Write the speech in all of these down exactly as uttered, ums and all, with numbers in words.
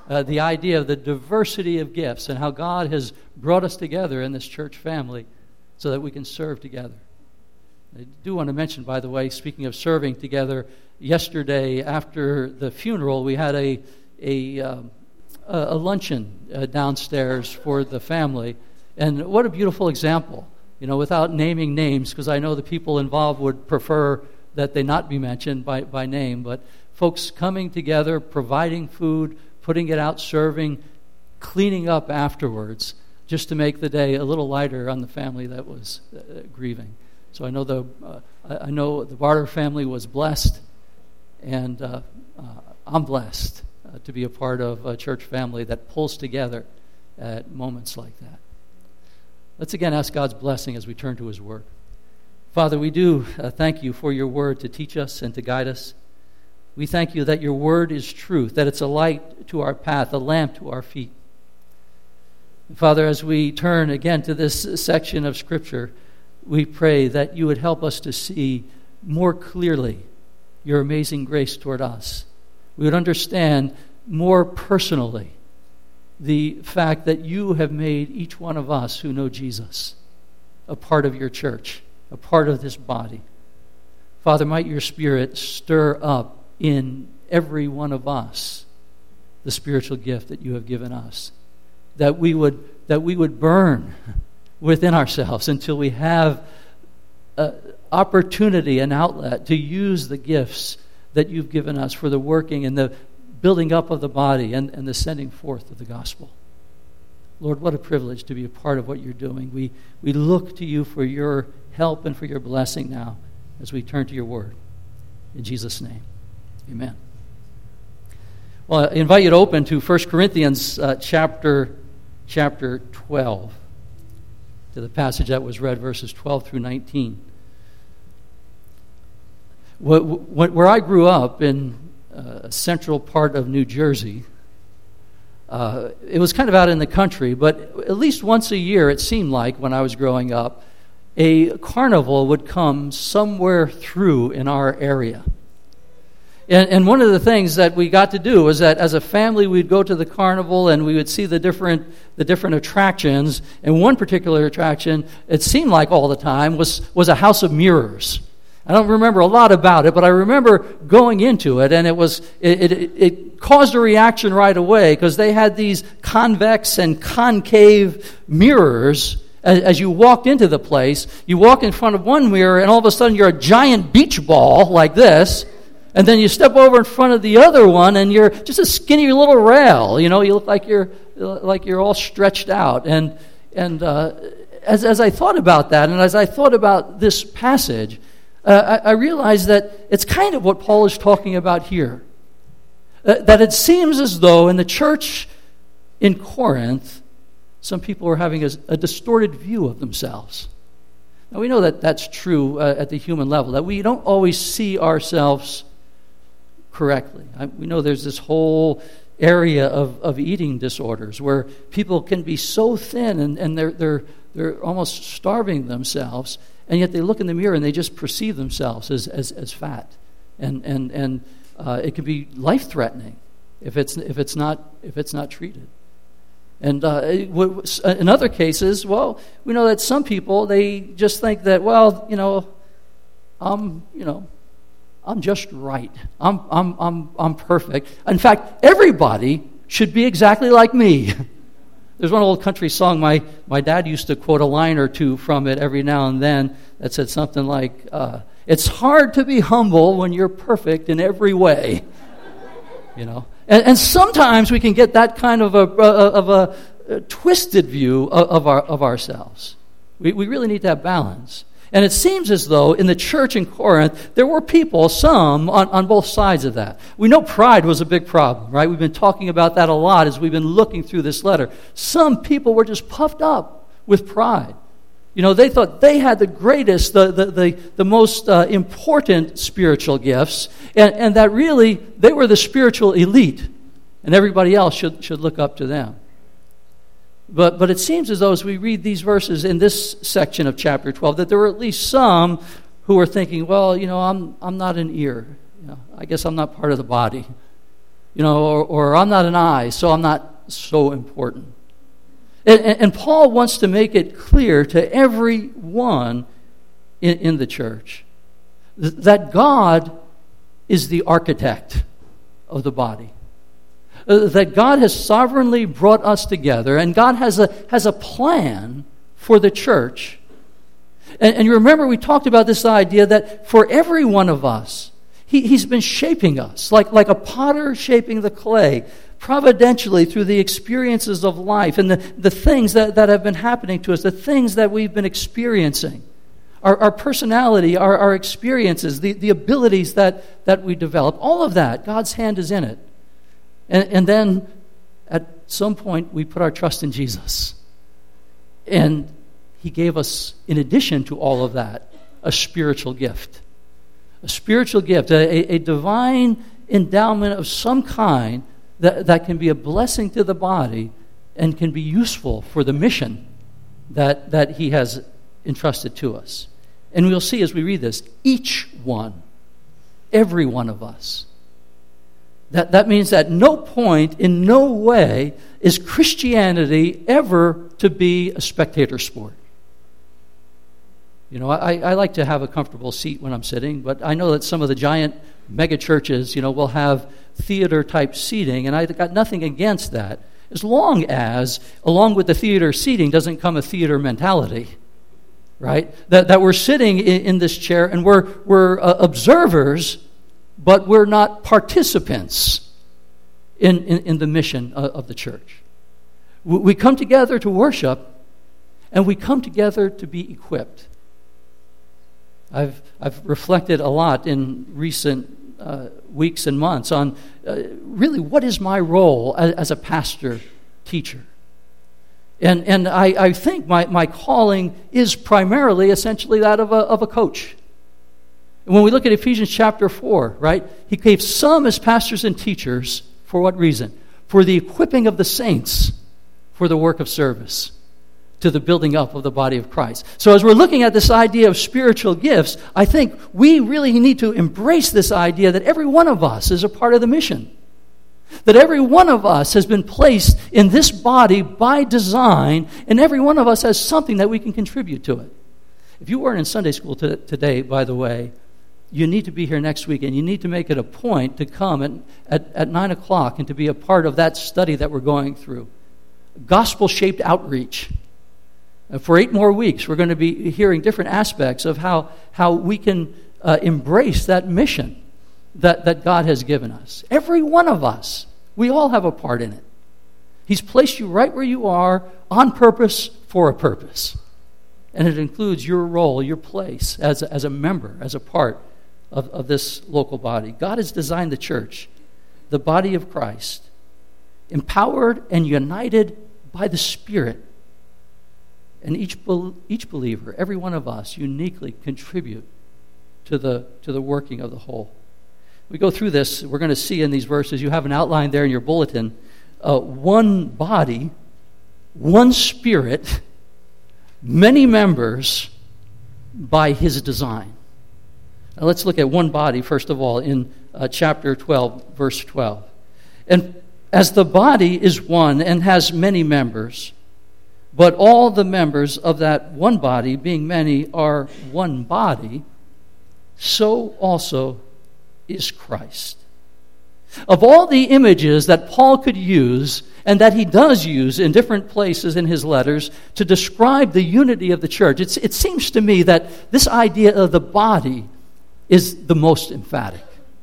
uh, the idea of the diversity of gifts and how God has brought us together in this church family so that we can serve together. I do want to mention, by the way, speaking of serving together, yesterday after the funeral, we had a a, um, a luncheon uh, downstairs for the family. And what a beautiful example, you know, without naming names, because I know the people involved would prefer that they not be mentioned by, by name, but folks coming together, providing food, putting it out, serving, cleaning up afterwards, just to make the day a little lighter on the family that was uh, grieving. So I know the uh, I know the Barter family was blessed, and uh, uh, I'm blessed uh, to be a part of a church family that pulls together at moments like that. Let's again ask God's blessing as we turn to His Word. Father, we do uh, thank You for Your Word to teach us and to guide us. We thank You that Your Word is truth, that it's a light to our path, a lamp to our feet. And Father, as we turn again to this section of Scripture, we pray that You would help us to see more clearly Your amazing grace toward us. We would understand more personally the fact that You have made each one of us who know Jesus a part of Your church, a part of this body. Father, might Your Spirit stir up in every one of us the spiritual gift that You have given us, that we would that we would burn within ourselves until we have an opportunity, an outlet to use the gifts that You've given us for the working and the building up of the body and, and the sending forth of the gospel. Lord, what a privilege to be a part of what You're doing. We, we look to You for Your help and for Your blessing now as we turn to Your Word. In Jesus' name, amen. Well, I invite you to open to First Corinthians uh, chapter, chapter twelve, to the passage that was read, verses twelve through nineteen. Where I grew up in a central part of New Jersey, uh, it was kind of out in the country, but at least once a year, it seemed like when I was growing up, a carnival would come somewhere through in our area. And, and one of the things that we got to do was that as a family, we'd go to the carnival and we would see the different the different attractions. And one particular attraction, it seemed like all the time, was, was a house of mirrors. I don't remember a lot about it, but I remember going into it, and it was it, it, it caused a reaction right away because they had these convex and concave mirrors. As, as you walked into the place, you walk in front of one mirror, and all of a sudden you're a giant beach ball like this, and then you step over in front of the other one, and you're just a skinny little rail. You know, you look like you're like you're all stretched out. And and uh, as as I thought about that, and as I thought about this passage, Uh, I, I realize that it's kind of what Paul is talking about here. Uh, that it seems as though in the church in Corinth, some people are having a, a distorted view of themselves. Now we know that that's true uh, at the human level, that we don't always see ourselves correctly. I, we know there's this whole area of, of eating disorders where people can be so thin and, and they're they're they're almost starving themselves. And yet they look in the mirror and they just perceive themselves as as, as fat, and and and uh, it can be life threatening if it's if it's not if it's not treated. And uh, in other cases, well, we know that some people, they just think that, well, you know, I'm you know, I'm just right. I'm I'm I'm I'm perfect. In fact, everybody should be exactly like me. There's one old country song, my, my dad used to quote a line or two from it every now and then that said something like, uh, it's hard to be humble when you're perfect in every way. You know, and, and sometimes we can get that kind of a, of a, a twisted view of, of, our, of ourselves. We, we really need to have balance. And it seems as though in the church in Corinth, there were people, some, on, on both sides of that. We know pride was a big problem, right? We've been talking about that a lot as we've been looking through this letter. Some people were just puffed up with pride. You know, they thought they had the greatest, the the the, the most uh, important spiritual gifts, and, and that really they were the spiritual elite, and everybody else should, should look up to them. But but it seems as though as we read these verses in this section of chapter twelve, that there were at least some who were thinking, well, you know, I'm I'm not an ear. You know, I guess I'm not part of the body. you know, or, or I'm not an eye, so I'm not so important. And, and, and Paul wants to make it clear to everyone in, in the church th- that God is the architect of the body. Uh, that God has sovereignly brought us together, and God has a has a plan for the church. And, and you remember we talked about this idea that for every one of us, he, He's been shaping us, like, like a potter shaping the clay, providentially through the experiences of life and the, the things that, that have been happening to us, the things that we've been experiencing, our, our personality, our, our experiences, the, the abilities that, that we develop, all of that, God's hand is in it. And, and then at some point we put our trust in Jesus. And He gave us, in addition to all of that, a spiritual gift. A spiritual gift, a, a divine endowment of some kind that, that can be a blessing to the body and can be useful for the mission that, that He has entrusted to us. And we'll see as we read this, each one, every one of us. That, that means at no point, in no way, is Christianity ever to be a spectator sport. You know, I, I like to have a comfortable seat when I'm sitting, but I know that some of the giant mega churches, you know, will have theater-type seating, and I've got nothing against that, as long as, along with the theater seating, doesn't come a theater mentality, right? That that we're sitting in, in this chair and we're we're uh, observers, but we're not participants in, in, in the mission of, of the church. We, we come together to worship, and we come together to be equipped. I've I've reflected a lot in recent uh, weeks and months on uh, really what is my role as, as a pastor teacher. And and I, I think my, my calling is primarily essentially that of a of a coach. And when we look at Ephesians chapter four, right, He gave some as pastors and teachers for what reason? For the equipping of the saints for the work of service, to the building up of the body of Christ. So as we're looking at this idea of spiritual gifts, I think we really need to embrace this idea that every one of us is a part of the mission. That every one of us has been placed in this body by design, and every one of us has something that we can contribute to it. If you weren't in Sunday school to, today, by the way, you need to be here next week, and you need to make it a point to come at, at, at nine o'clock and to be a part of that study that we're going through. Gospel-shaped outreach. And for eight more weeks, we're going to be hearing different aspects of how, how we can uh, embrace that mission that, that God has given us. Every one of us, we all have a part in it. He's placed you right where you are on purpose for a purpose. And it includes your role, your place as a, as a member, as a part of, of this local body. God has designed the church, the body of Christ, empowered and united by the Spirit. And each each believer, every one of us, uniquely contribute to the to the working of the whole. We go through this, we're going to see in these verses, you have an outline there in your bulletin, uh, one body, one Spirit, many members by His design. Now let's look at one body, first of all, in uh, chapter twelve, verse twelve. And as the body is one and has many members, but all the members of that one body, being many, are one body, so also is Christ. Of all the images that Paul could use, and that he does use in different places in his letters to describe the unity of the church, it's, it seems to me that this idea of the body is the most emphatic.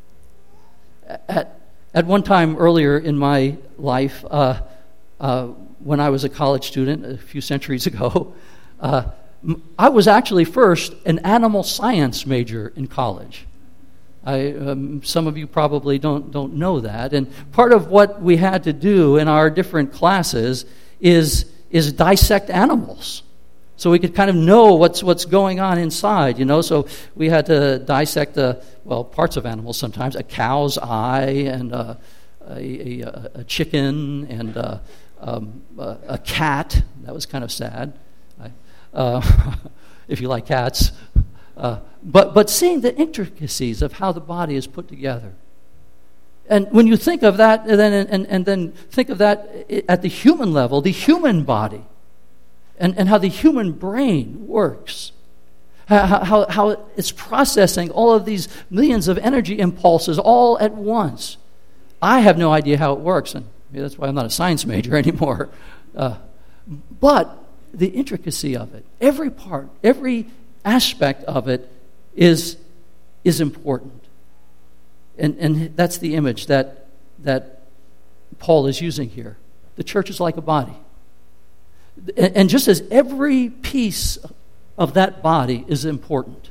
At, at one time earlier in my life, uh, uh, when I was a college student a few centuries ago, uh, I was actually first an animal science major in college. I, um, some of you probably don't don't know that, and part of what we had to do in our different classes is is dissect animals, so we could kind of know what's what's going on inside. You know, so we had to dissect the well parts of animals sometimes, a cow's eye and uh, a, a a chicken and. Uh, Um, a, a cat. That was kind of sad, I, uh, if you like cats. Uh, but but seeing the intricacies of how the body is put together, And when you think of that, and then, and, and then think of that at the human level, the human body, and, and how the human brain works, how, how, how it's processing all of these millions of energy impulses all at once. I have no idea how it works, and maybe that's why I'm not a science major anymore. Uh, but the intricacy of it, every part, every aspect of it is, is important. And, and that's the image that, that Paul is using here. The church is like a body. And, and just as every piece of that body is important,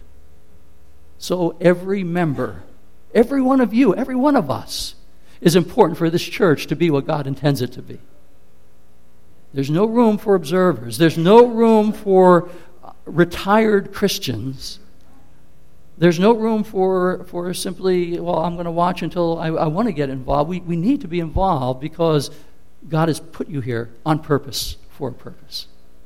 so every member, every one of you, every one of us is important for this church to be what God intends it to be. There's no room for observers. There's no room for retired Christians. There's no room for, for simply, well, I'm going to watch until I, I want to get involved. We, we need to be involved because God has put you here on purpose, for a purpose.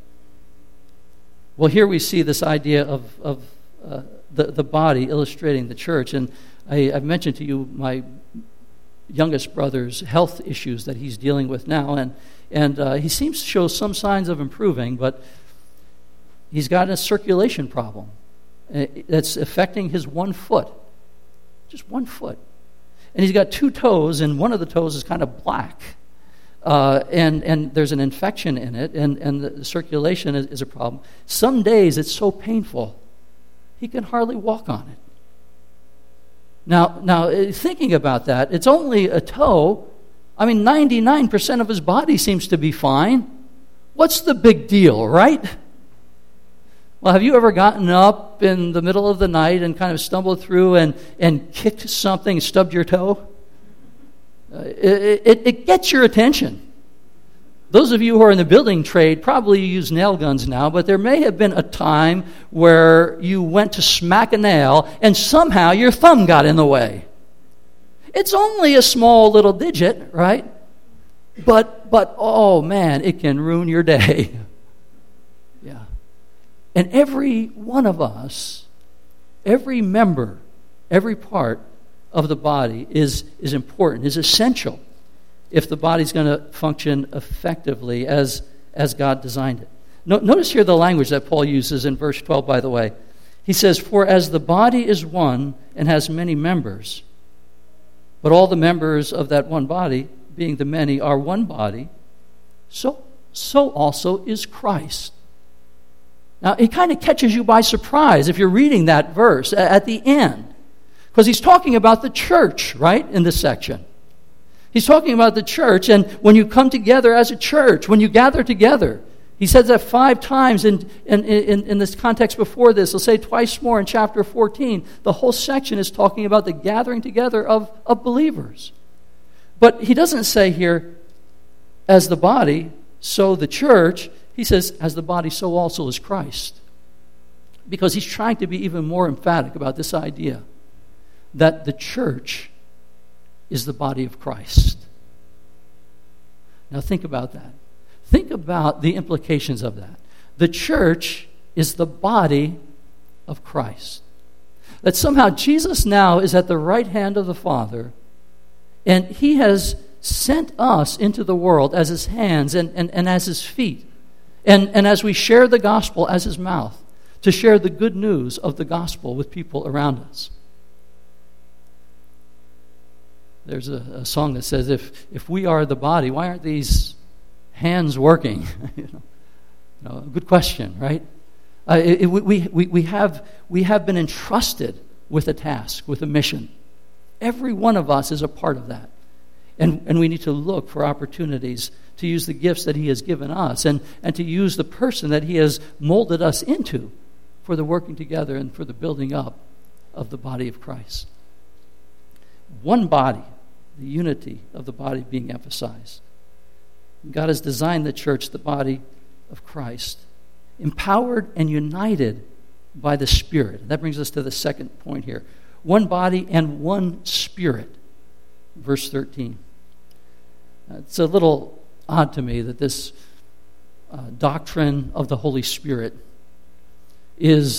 Well, here we see this idea of, of uh, the, the body illustrating the church. And I, I've mentioned to you my youngest brother's health issues that he's dealing with now. And, and uh, he seems to show some signs of improving, but he's got a circulation problem that's affecting his one foot. Just one foot. And he's got two toes, and one of the toes is kind of black. Uh, and, and there's an infection in it, and, and the circulation is, is a problem. Some days it's so painful, he can hardly walk on it. Now, now thinking about that, it's only a toe. I mean, ninety-nine percent of his body seems to be fine. What's the big deal, right? Well, have you ever gotten up in the middle of the night and kind of stumbled through and, and kicked something, stubbed your toe? Uh, it, it, it gets your attention. Those of you who are in the building trade probably use nail guns now, but there may have been a time where you went to smack a nail and somehow your thumb got in the way. It's only a small little digit, right? But, but oh man, it can ruin your day. Yeah. And every one of us, every member, every part of the body is, is important, is essential if the body's going to function effectively as, as God designed it. No, notice here the language that Paul uses in verse twelve, by the way. He says, "For as the body is one and has many members, but all the members of that one body, being the many, are one body, so, so also is Christ." Now, it kind of catches you by surprise if you're reading that verse at the end, because he's talking about the church, right, in this section. He's talking about the church, and when you come together as a church, when you gather together, he says that five times in, in, in, in this context before this. He'll say twice more in chapter fourteen. The whole section is talking about the gathering together of, of believers. But he doesn't say here, as the body, so the church. He says, as the body, so also is Christ. Because he's trying to be even more emphatic about this idea that the church is the body of Christ. Now think about that. Think about the implications of that. The church is the body of Christ. That somehow Jesus now is at the right hand of the Father, and he has sent us into the world as his hands and, and, and as his feet. And, and as we share the gospel as his mouth, to share the good news of the gospel with people around us. There's a, a song that says, if, if we are the body, why aren't these hands working? you know, you know, good question, right? Uh, it, it, we, we, we, have, we have been entrusted with a task, with a mission. Every one of us is a part of that. And, and we need to look for opportunities to use the gifts that he has given us and, and to use the person that he has molded us into for the working together and for the building up of the body of Christ. One body, the unity of the body being emphasized. God has designed the church, the body of Christ, empowered and united by the Spirit. That brings us to the second point here. One body and one Spirit. Verse thirteen. It's a little odd to me that this uh, doctrine of the Holy Spirit is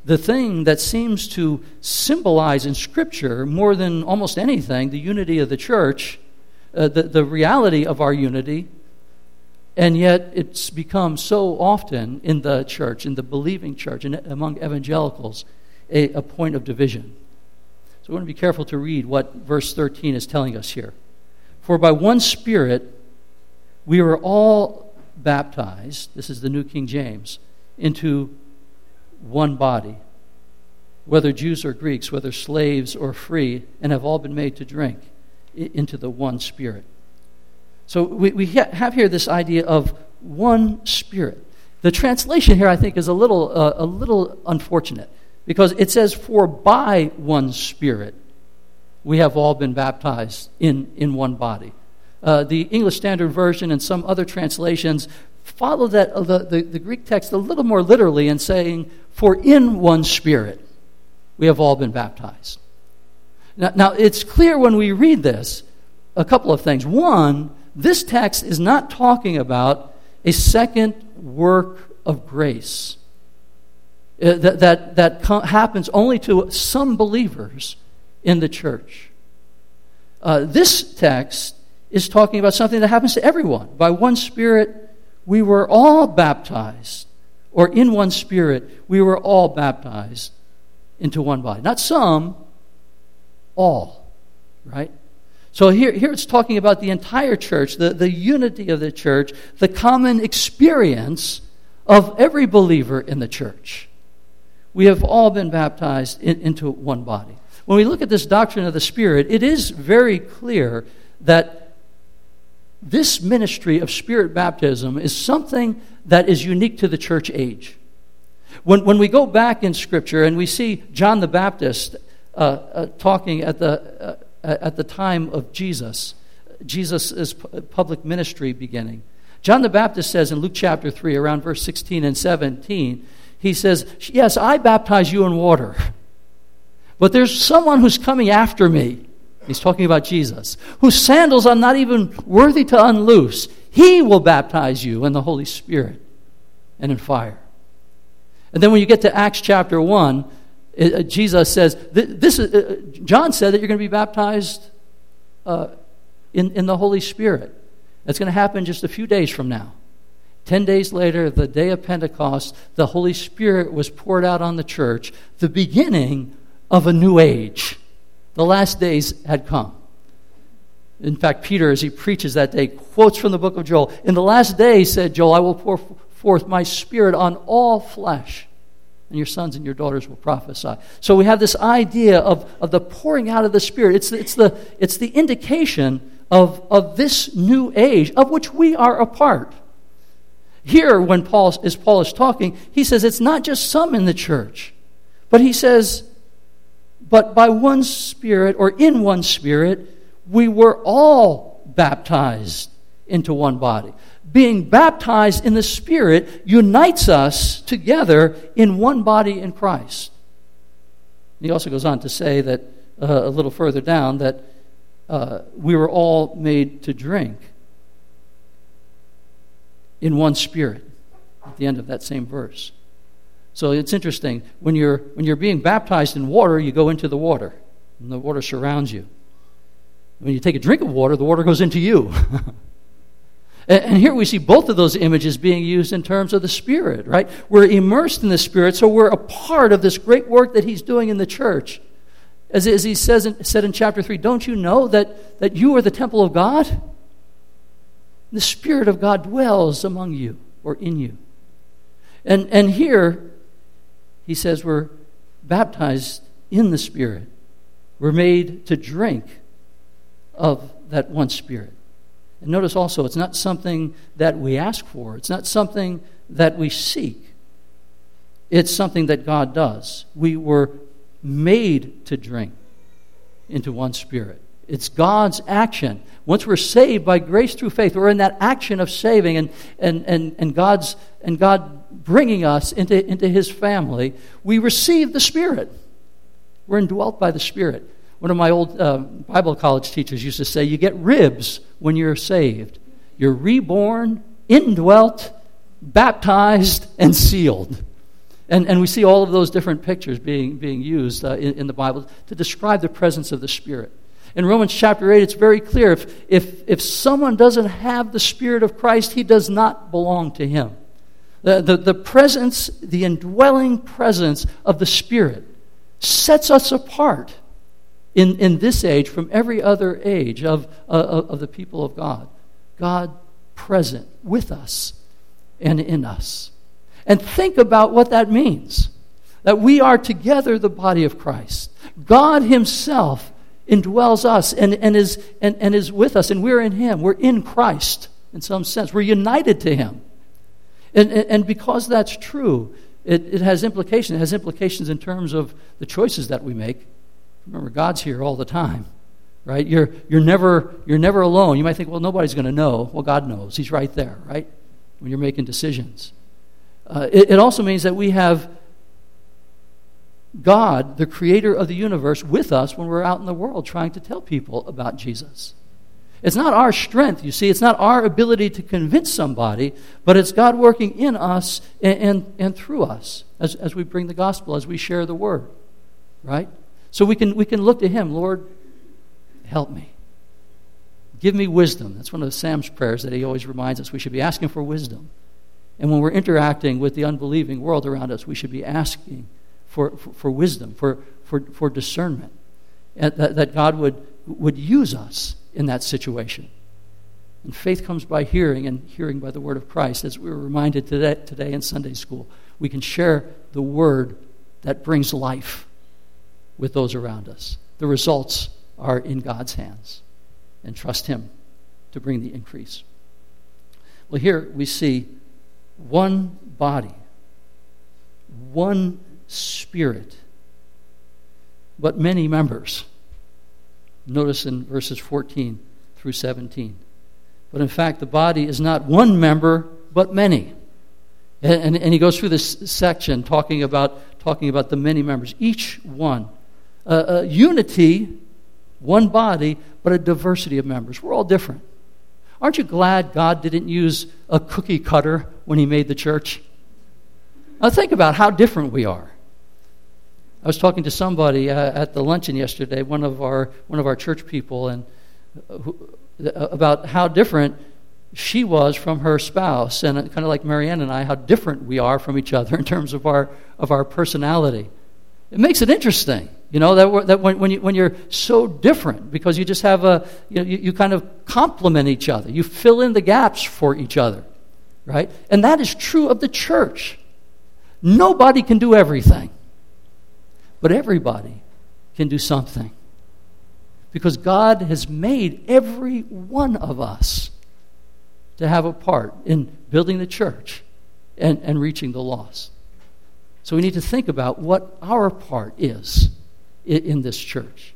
the thing that seems to symbolize in Scripture more than almost anything the unity of the church, uh, the, the reality of our unity, and yet it's become so often in the church, in the believing church, and among evangelicals, a, a point of division. So we want to be careful to read what verse thirteen is telling us here. For by one Spirit we were all baptized, this is the New King James, into one body, whether Jews or Greeks, whether slaves or free, and have all been made to drink into the one Spirit. So we, we have here this idea of one Spirit. The translation here, I think, is a little uh, a little unfortunate, because it says, for by one Spirit we have all been baptized in, in one body. Uh, the English Standard Version and some other translations follow that uh, the, the, the Greek text a little more literally in saying, for in one Spirit we have all been baptized. Now, now, it's clear when we read this, a couple of things. One, this text is not talking about a second work of grace uh, that, that, that co- happens only to some believers in the church. Uh, this text is talking about something that happens to everyone. By one Spirit we were all baptized, or in one Spirit we were all baptized into one body. Not some, all, right? So here, here it's talking about the entire church, the, the unity of the church, the common experience of every believer in the church. We have all been baptized in, into one body. When we look at this doctrine of the Spirit, it is very clear that this ministry of Spirit baptism is something that is unique to the church age. When, when we go back in Scripture and we see John the Baptist uh, uh, talking at the, uh, at the time of Jesus, Jesus' public ministry beginning, John the Baptist says in Luke chapter three, around verse sixteen and seventeen, he says, yes, I baptize you in water, but there's someone who's coming after me. He's talking about Jesus, whose sandals I'm not even worthy to unloose. He will baptize you in the Holy Spirit and in fire. And then when you get to Acts chapter one, it, Jesus says, this is, uh, John said that you're going to be baptized uh, in, in the Holy Spirit. That's going to happen just a few days from now. Ten days later, the day of Pentecost, the Holy Spirit was poured out on the church, the beginning of a new age. The last days had come. In fact, Peter, as he preaches that day, quotes from the book of Joel. In the last days, said Joel, I will pour forth my Spirit on all flesh, and your sons and your daughters will prophesy. So we have this idea of, of the pouring out of the Spirit. It's, it's, the, it's the indication of, of this new age, of which we are a part. Here, when Paul, as Paul is talking, he says it's not just some in the church, but he says, but by one Spirit, or in one Spirit, we were all baptized into one body. Being baptized in the Spirit unites us together in one body in Christ. He also goes on to say that, uh, a little further down, that uh, we were all made to drink in one Spirit, at the end of that same verse. So it's interesting, when you're when you're being baptized in water, you go into the water, and the water surrounds you. When you take a drink of water, the water goes into you. and, and here we see both of those images being used in terms of the Spirit, right? We're immersed in the Spirit, so we're a part of this great work that He's doing in the church. As, as He says in, said in chapter three, don't you know that, that you are the temple of God? The Spirit of God dwells among you, or in you. And, and here, he says we're baptized in the Spirit. We're made to drink of that one Spirit. And notice also, it's not something that we ask for. It's not something that we seek. It's something that God does. We were made to drink into one Spirit. It's God's action. Once we're saved by grace through faith, we're in that action of saving and and and, and God's and God bringing us into, into His family. We receive the Spirit. We're indwelt by the Spirit. One of my old uh, Bible college teachers used to say, you get ribs when you're saved. You're reborn, indwelt, baptized, and sealed. And, and we see all of those different pictures being, being used uh, in, in the Bible to describe the presence of the Spirit. In Romans chapter eight, it's very clear. If, if, if someone doesn't have the Spirit of Christ, he does not belong to him. The, the, the presence, the indwelling presence of the Spirit sets us apart in, in this age from every other age of, uh, of the people of God. God present with us and in us. And think about what that means. That we are together the body of Christ. God himself indwells us and, and, is, and, and is with us, and we're in him. We're in Christ in some sense. We're united to him. And, and, and because that's true, it, it has implications. It has implications in terms of the choices that we make. Remember, God's here all the time, right? You're, you're, never, you're never alone. You might think, well, nobody's going to know. Well, God knows. He's right there, right? When you're making decisions. Uh, it, it also means that we have God, the creator of the universe, with us when we're out in the world trying to tell people about Jesus. It's not our strength, you see. It's not our ability to convince somebody, but it's God working in us and, and, and through us as, as we bring the gospel, as we share the word, right? So we can, we can look to him. Lord, help me. Give me wisdom. That's one of Sam's prayers that he always reminds us. We should be asking for wisdom. And when we're interacting with the unbelieving world around us, we should be asking for, for, for wisdom, for, for, for discernment, and that, that God would, would use us in that situation. And faith comes by hearing, and hearing by the word of Christ. As we were reminded today, today in Sunday school, we can share the word that brings life with those around us. The results are in God's hands, and trust him to bring the increase. Well, here we see one body, one Spirit, but many members. Notice in verses fourteen through seventeen. But in fact, the body is not one member, but many. And, and, and he goes through this section talking about, talking about the many members, each one. Uh, uh, unity, one body, but a diversity of members. We're all different. Aren't you glad God didn't use a cookie cutter when he made the church? Now think about how different we are. I was talking to somebody uh, at the luncheon yesterday, one of our one of our church people, and uh, who, uh, about how different she was from her spouse, and kind of like Marianne and I, how different we are from each other in terms of our of our personality. It makes it interesting, you know, that we're, that when, when you when you're so different, because you just have a you know you, you kind of complement each other, you fill in the gaps for each other, right? And that is true of the church. Nobody can do everything. But everybody can do something. Because God has made every one of us to have a part in building the church and, and reaching the lost. So we need to think about what our part is in, in this church.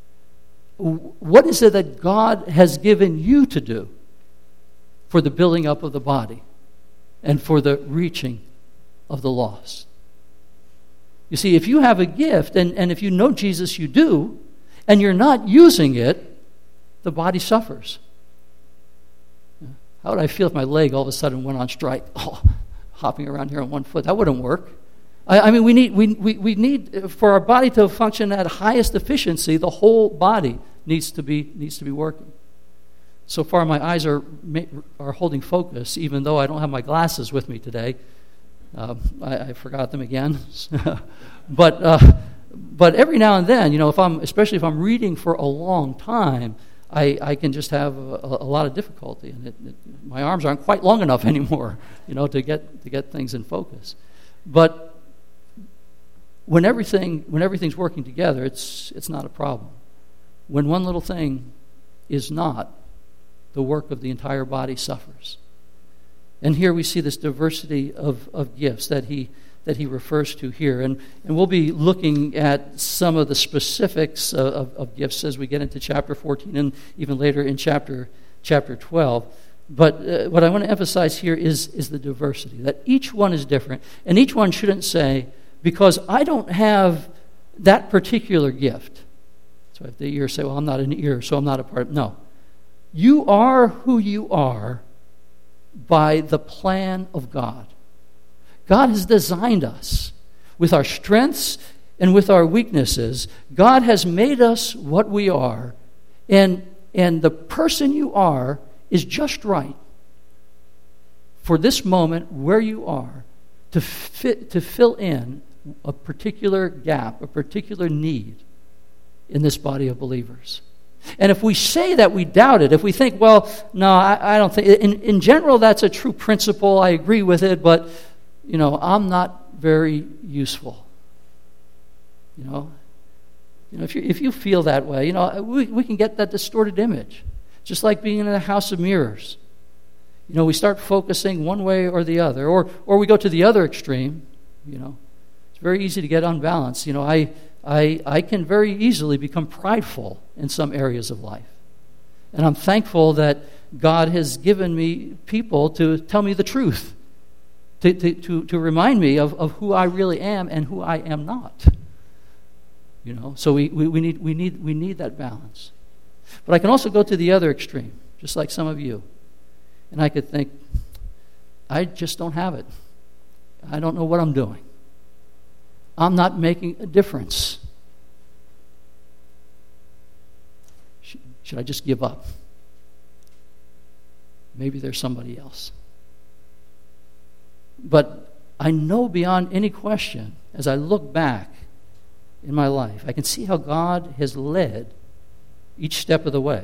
What is it that God has given you to do for the building up of the body and for the reaching of the lost? You see, if you have a gift, and, and if you know Jesus, you do, and you're not using it, the body suffers. How would I feel if my leg all of a sudden went on strike? Oh, hopping around here on one foot. That wouldn't work. I, I mean, we need, we, we, we need, for our body to function at highest efficiency, the whole body needs to be, needs to be working. So far, my eyes are, are holding focus, even though I don't have my glasses with me today. Uh, I, I forgot them again, but uh, but every now and then, you know, if I'm especially if I'm reading for a long time, I, I can just have a, a lot of difficulty, and it, it, my arms aren't quite long enough anymore, you know, to get to get things in focus. But when everything when everything's working together, it's it's not a problem. When one little thing is not, the work of the entire body suffers. And here we see this diversity of, of gifts that he that he refers to here. And, and we'll be looking at some of the specifics of, of, of gifts as we get into chapter fourteen and even later in chapter chapter twelve. But uh, what I want to emphasize here is, is the diversity, that each one is different. And each one shouldn't say, because I don't have that particular gift. So if the ear say, well, I'm not an ear, so I'm not a part of... No. You are who you are by the plan of God. God has designed us with our strengths and with our weaknesses. God has made us what we are, and, and the person you are is just right for this moment where you are to fit, to fill in a particular gap, a particular need in this body of believers. And if we say that we doubt it, if we think, well, no, I, I don't think, in, in general that's a true principle, I agree with it, but, you know, I'm not very useful. You know, you know, if you if you feel that way, you know, we, we can get that distorted image. Just like being in a house of mirrors. You know, we start focusing one way or the other, or or we go to the other extreme. You know, it's very easy to get unbalanced. You know, I I I can very easily become prideful in some areas of life, and I'm thankful that God has given me people to tell me the truth, to to to, to remind me of, of who I really am and who I am not. You know, so we, we, we need we need we need that balance. But I can also go to the other extreme, just like some of you. And I could think, I just don't have it. I don't know what I'm doing. I'm not making a difference. Should, should I just give up? Maybe there's somebody else. But I know beyond any question, as I look back in my life, I can see how God has led each step of the way.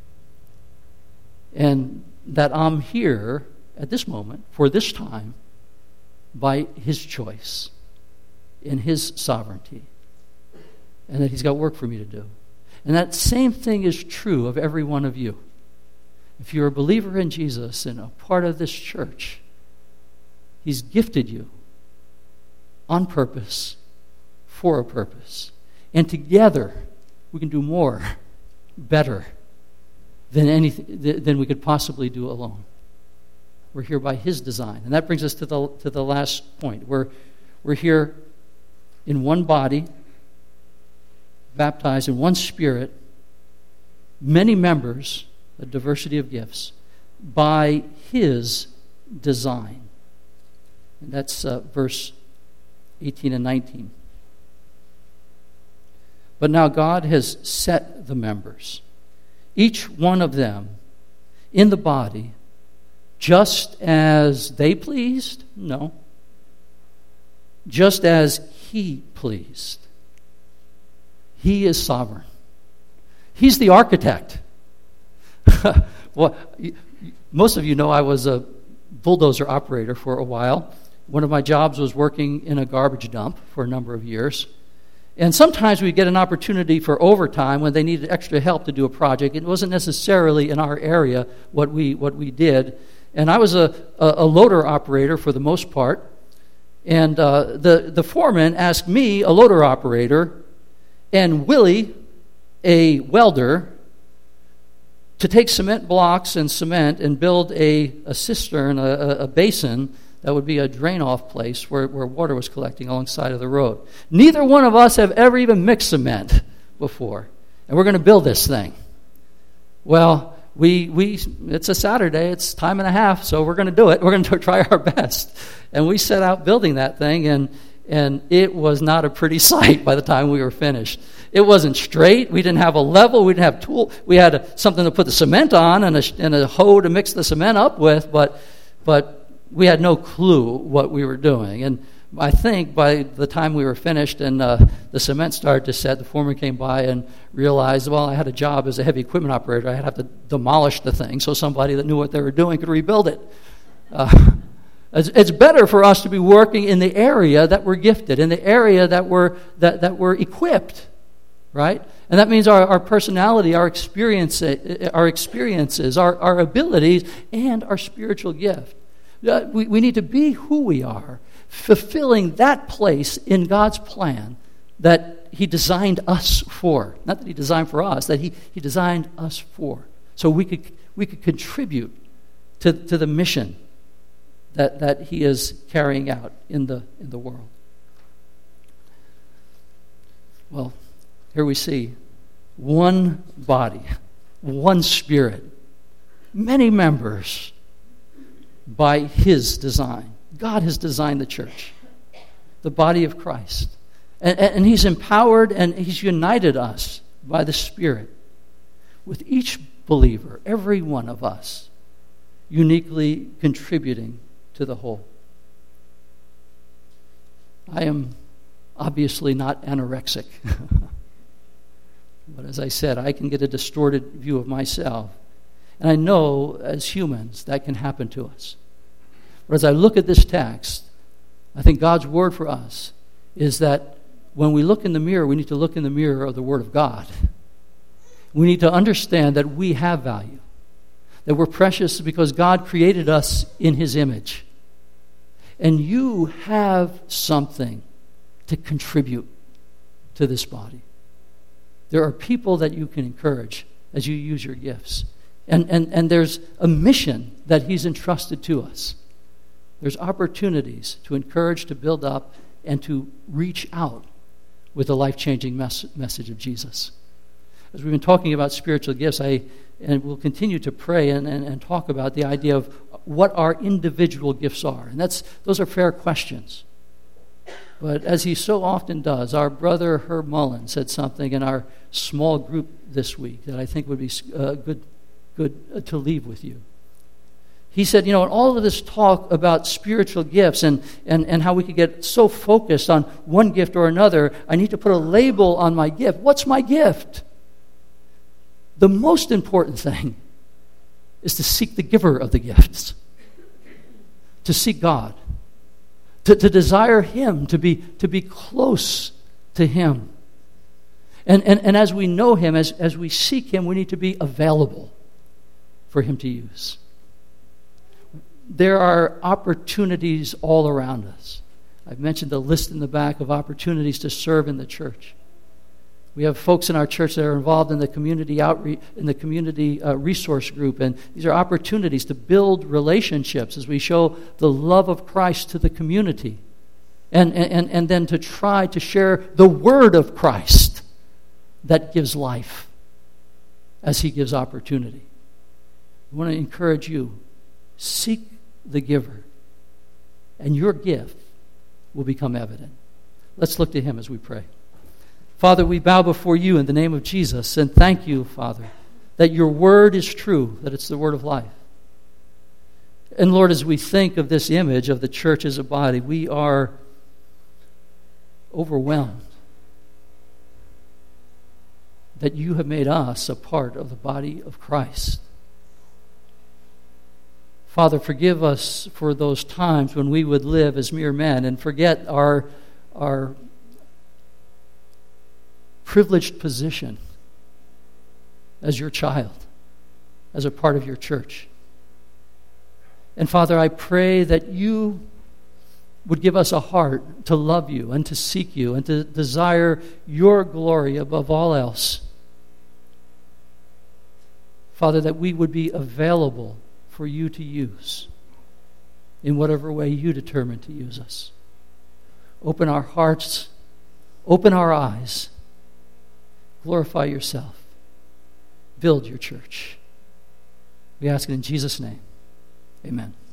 And that I'm here at this moment, for this time, by His choice, in His sovereignty. And that He's got work for me to do. And that same thing is true of every one of you. If you're a believer in Jesus and a part of this church, He's gifted you on purpose, for a purpose. And together, we can do more, better, than anything than we could possibly do alone. We're here by His design. And that brings us to the to the last point. We're, we're here in one body, baptized in one Spirit, many members, a diversity of gifts, by His design. And that's uh, verse eighteen and nineteen. But now God has set the members, each one of them, in the body, just as they pleased? No. Just as He pleased. He is sovereign. He's the architect. Well, most of you know I was a bulldozer operator for a while. One of my jobs was working in a garbage dump for a number of years. And sometimes we get an opportunity for overtime when they needed extra help to do a project. It wasn't necessarily in our area what we what we did. And I was a, a, a loader operator for the most part. And uh, the, the foreman asked me, a loader operator, and Willie, a welder, to take cement blocks and cement and build a, a cistern, a, a basin that would be a drain-off place where, where water was collecting alongside of the road. Neither one of us have ever even mixed cement before. And we're going to build this thing. Well, we we it's a Saturday, it's time and a half, so we're going to do it. We're going to try our best. And we set out building that thing, and and it was not a pretty sight by the time we were finished. It wasn't straight. We didn't have a level. We didn't have tool. We had a, something to put the cement on and a, and a hoe to mix the cement up with, but but we had no clue what we were doing. And I think by the time we were finished and uh, the cement started to set, the foreman came by and realized, well, I had a job as a heavy equipment operator. I'd have to demolish the thing so somebody that knew what they were doing could rebuild it. Uh, it's, it's better for us to be working in the area that we're gifted, in the area that we're, that, that we're equipped, right? And that means our, our personality, our experience, our experiences, our, our abilities, and our spiritual gift. Uh, we, we need to be who we are, fulfilling that place in God's plan that He designed us for. Not that He designed for us, that He, he designed us for. So we could we could contribute to, to the mission that, that He is carrying out in the in the world. Well, here we see one body, one Spirit, many members, by His design. God has designed the church. the body of Christ. And, and He's empowered and He's united us by the Spirit with each believer, every one of us, uniquely contributing to the whole. I am obviously not anorexic. But as I said, I can get a distorted view of myself. And I know as humans that can happen to us. But as I look at this text, I think God's word for us is that when we look in the mirror, we need to look in the mirror of the Word of God. We need to understand that we have value, that we're precious because God created us in His image. And you have something to contribute to this body. There are people that you can encourage as you use your gifts. And, and, and there's a mission that He's entrusted to us. There's opportunities to encourage, to build up, and to reach out with the life-changing mes- message of Jesus. As we've been talking about spiritual gifts, I and we'll continue to pray and, and, and talk about the idea of what our individual gifts are. And that's those are fair questions. But as he so often does, our brother Herb Mullen said something in our small group this week that I think would be uh, good, good uh, to leave with you. He said, you know, in all of this talk about spiritual gifts and, and, and how we could get so focused on one gift or another, I need to put a label on my gift. What's my gift? The most important thing is to seek the giver of the gifts, to seek God, to, to desire Him, to be, to be close to Him. And, and, and as we know Him, as, as we seek Him, we need to be available for Him to use. There are opportunities all around us. I've mentioned the list in the back of opportunities to serve in the church. We have folks in our church that are involved in the community outreach, in the community uh, resource group, and these are opportunities to build relationships as we show the love of Christ to the community, and and and then to try to share the word of Christ that gives life as He gives opportunity. I want to encourage you, seek the giver, and your gift will become evident. Let's look to Him as we pray. Father, we bow before You in the name of Jesus and thank You, Father, that Your word is true, that it's the word of life. And Lord, as we think of this image of the church as a body, we are overwhelmed that You have made us a part of the body of Christ. Father, forgive us for those times when we would live as mere men and forget our, our privileged position as Your child, as a part of Your church. And Father, I pray that You would give us a heart to love You and to seek You and to desire Your glory above all else. Father, that we would be available for You to use in whatever way You determine to use us. Open our hearts, open our eyes, glorify Yourself, build Your church. We ask it in Jesus' name. Amen.